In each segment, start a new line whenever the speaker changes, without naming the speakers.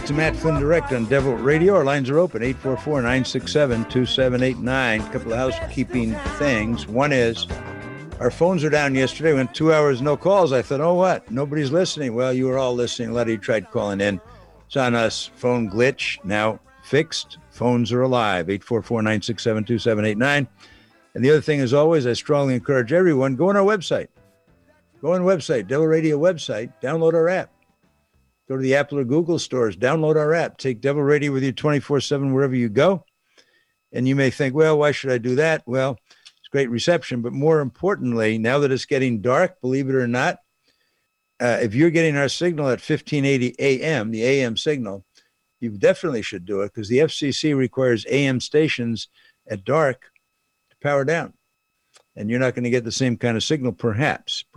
to Matt Flynn Direct on Devil Radio. Our lines are open, 844-967-2789. A couple of housekeeping things. One is, our phones are down yesterday. We went 2 hours, no calls. I thought, oh, what? Nobody's listening. Well, you were all listening. A lot of you tried calling in. It's on us. Phone glitch, now fixed. Phones are alive, 844-967-2789. And the other thing, as always, I strongly encourage everyone, go on our website. Go on the website, Devil Radio website, download our app. Go to the Apple or Google stores, download our app. Take Devil Radio with you 24/7 wherever you go. And you may think, well, why should I do that? Well, it's great reception. But more importantly, now that it's getting dark, believe it or not, if you're getting our signal at 1580 AM, the AM signal, you definitely should do it because the FCC requires AM stations at dark to power down. And you're not going to get the same kind of signal, perhaps.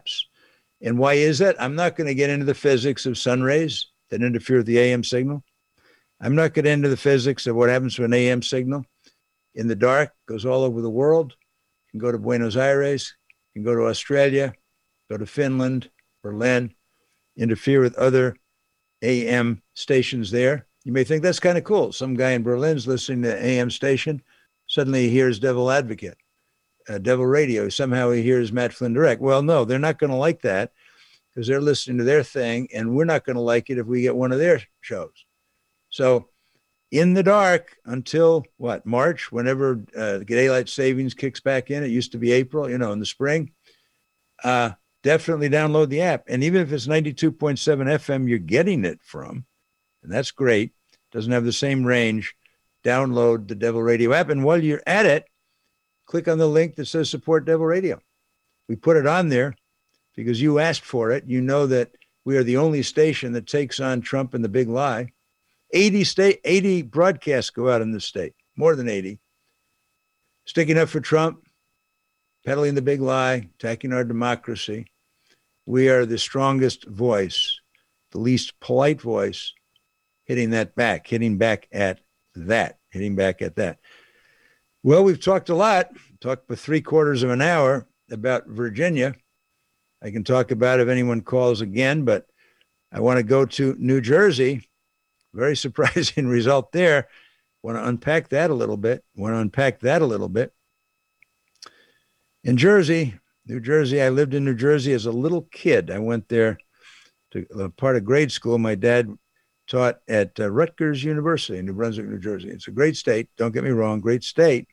And why is that? I'm not going to get into the physics of sun rays that interfere with the AM signal. I'm not going to get into the physics of what happens to an AM signal in the dark, goes all over the world. You can go to Buenos Aires, you can go to Australia, go to Finland, Berlin, interfere with other AM stations there. You may think that's kind of cool. Some guy in Berlin's listening to AM station. Suddenly he hears Devil Advocate. Devil Radio, somehow he hears Matt Flynn Direct. Well, no, they're not going to like that because they're listening to their thing, and we're not going to like it if we get one of their shows. So in the dark until, March, whenever daylight savings kicks back in. It used to be April, in the spring. Definitely download the app. And even if it's 92.7 FM, you're getting it from, and that's great. Doesn't have the same range. Download the Devil Radio app. And while you're at it, click on the link that says support Devil Radio. We put it on there because you asked for it. You know that we are the only station that takes on Trump and the big lie. 80 broadcasts go out in this state, more than 80. Sticking up for Trump, peddling the big lie, attacking our democracy. We are the strongest voice, the least polite voice, hitting back at that. Well, we've talked a lot, talked for 3/4 of an hour about Virginia. I can talk about it if anyone calls again, but I want to go to New Jersey. Very surprising result there. Want to unpack that a little bit. In New Jersey, I lived in New Jersey as a little kid. I went there to part of grade school. My dad taught at Rutgers University in New Brunswick, New Jersey. It's a great state. Don't get me wrong, great state.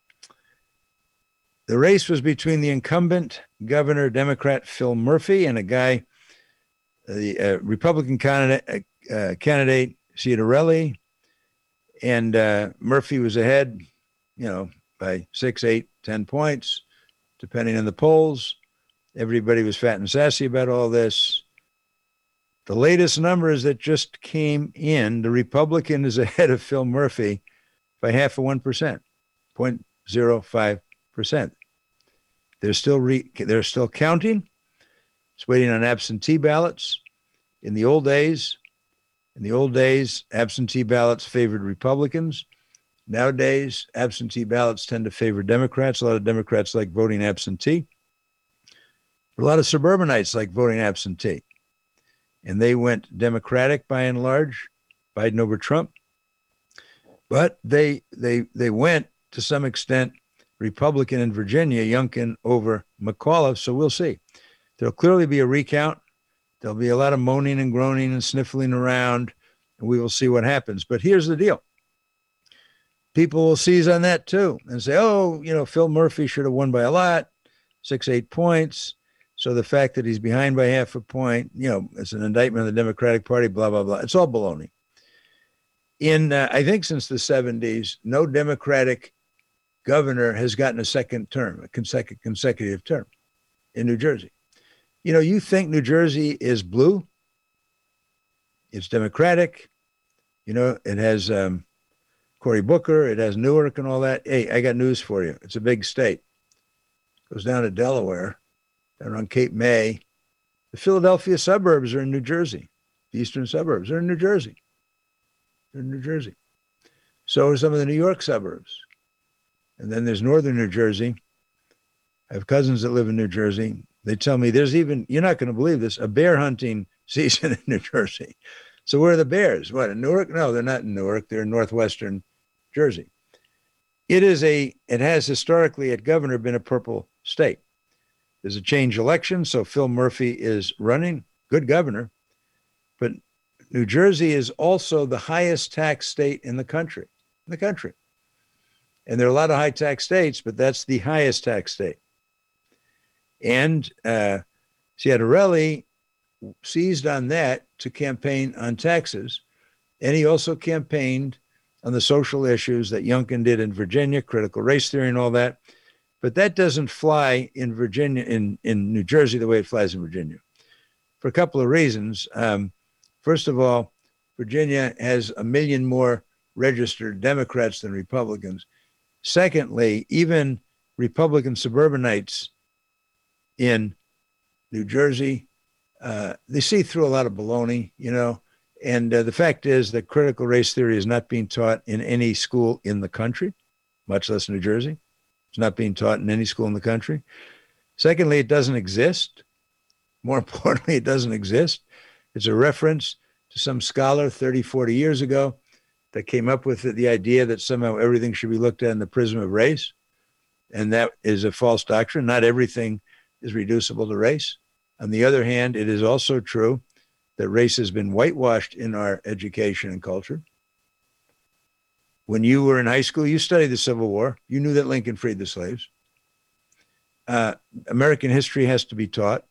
The race was between the incumbent governor, Democrat Phil Murphy, and a guy, the Republican candidate, Ciattarelli. And Murphy was ahead, by 6, 8, 10 points, depending on the polls. Everybody was fat and sassy about all this. The latest numbers that just came in, the Republican is ahead of Phil Murphy by 0.5%, 0.05%. They're still counting. It's waiting on absentee ballots. In the old days, absentee ballots favored Republicans. Nowadays, absentee ballots tend to favor Democrats. A lot of Democrats like voting absentee. But a lot of suburbanites like voting absentee. And they went Democratic by and large, Biden over Trump. But they went, to some extent, Republican in Virginia, Youngkin over McAuliffe. So we'll see. There'll clearly be a recount. There'll be a lot of moaning and groaning and sniffling around, and we will see what happens. But here's the deal. People will seize on that too and say, Phil Murphy should have won by a lot, 6, 8 points. So the fact that he's behind by 0.5 point, it's an indictment of the Democratic Party, blah, blah, blah. It's all baloney. I think since the 70s, no Democratic governor has gotten a second term, a consecutive term in New Jersey. You think New Jersey is blue. It's Democratic. It has Cory Booker. It has Newark and all that. Hey, I got news for you. It's a big state. It goes down to Delaware, down on Cape May. The Philadelphia suburbs are in New Jersey. The eastern suburbs are in New Jersey. So are some of the New York suburbs. And then there's northern New Jersey. I have cousins that live in New Jersey. They tell me there's even, you're not going to believe this, a bear hunting season in New Jersey. So where are the Bears? What, in Newark? No, they're not in Newark. They're in northwestern Jersey. It has historically at governor been a purple state. There's a change election, so Phil Murphy is running, good governor. But New Jersey is also the highest tax state in the country. And there are a lot of high tax states, but that's the highest tax state. And Ciattarelli seized on that to campaign on taxes. And he also campaigned on the social issues that Youngkin did in Virginia, critical race theory and all that. But that doesn't fly in Virginia, in New Jersey, the way it flies in Virginia, for a couple of reasons. First of all, Virginia has 1 million more registered Democrats than Republicans. Secondly, even Republican suburbanites in New Jersey, they see through a lot of baloney, and the fact is that critical race theory is not being taught in any school in the country, much less New Jersey. It's not being taught in any school in the country. Secondly, it doesn't exist. More importantly, it doesn't exist. It's a reference to some scholar 30, 40 years ago that came up with the idea that somehow everything should be looked at in the prism of race. And that is a false doctrine. Not everything is reducible to race. On the other hand, it is also true that race has been whitewashed in our education and culture. When you were in high school, you studied the Civil War. You knew that Lincoln freed the slaves. American history has to be taught.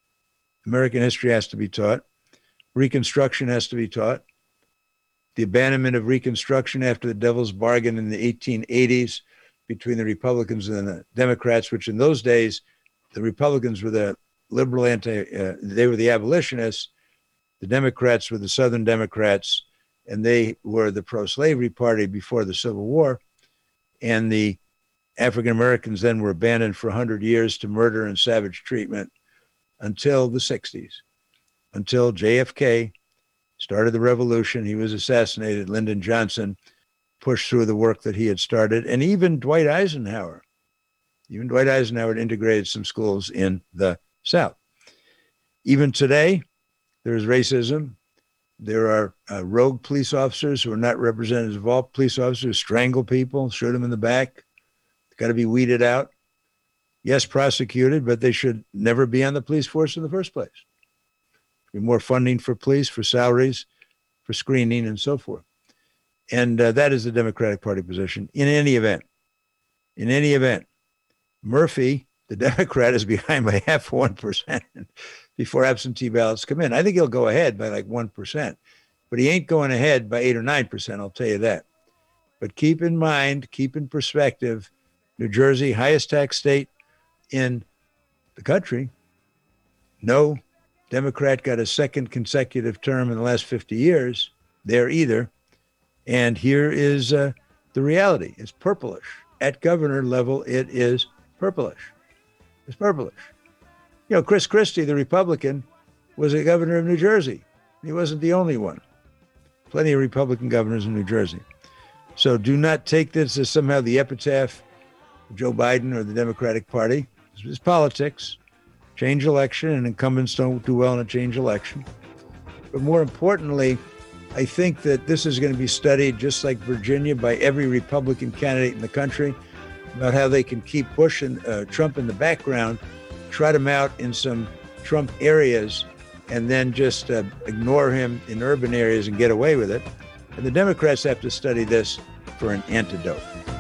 Reconstruction has to be taught. The abandonment of Reconstruction after the devil's bargain in the 1880s between the Republicans and the Democrats, which in those days, the Republicans were the liberal they were the abolitionists. The Democrats were the Southern Democrats, and they were the pro-slavery party before the Civil War. And the African Americans then were abandoned for 100 years to murder and savage treatment until the 60s, until JFK started the revolution. He was assassinated. Lyndon Johnson pushed through the work that he had started. And even Dwight Eisenhower integrated some schools in the South. Even today, there's racism. There are rogue police officers who are not representatives of all police officers who strangle people, shoot them in the back. They've got to be weeded out. Yes, prosecuted, but they should never be on the police force in the first place. Be more funding for police, for salaries, for screening, and so forth. And that is the Democratic Party position. In any event, Murphy, the Democrat, is behind by 0.5% before absentee ballots come in. I think he'll go ahead by like 1%, but he ain't going ahead by 8 or 9%, I'll tell you that. But keep in mind, keep in perspective, New Jersey, highest tax state in the country. No Democrat got a second consecutive term in the last 50 years there either. And here is the reality. It's purplish. At governor level, it is purplish. It's purplish. Chris Christie, the Republican, was a governor of New Jersey. He wasn't the only one. Plenty of Republican governors in New Jersey. So do not take this as somehow the epitaph of Joe Biden or the Democratic Party. It's politics. Change election, and incumbents don't do well in a change election. But more importantly, I think that this is going to be studied, just like Virginia, by every Republican candidate in the country, about how they can keep Bush and Trump in the background, trot him out in some Trump areas, and then just ignore him in urban areas and get away with it. And the Democrats have to study this for an antidote.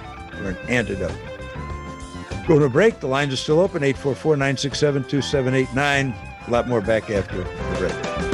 Going to a break. The lines are still open, 844-967-2789. A lot more back after the break.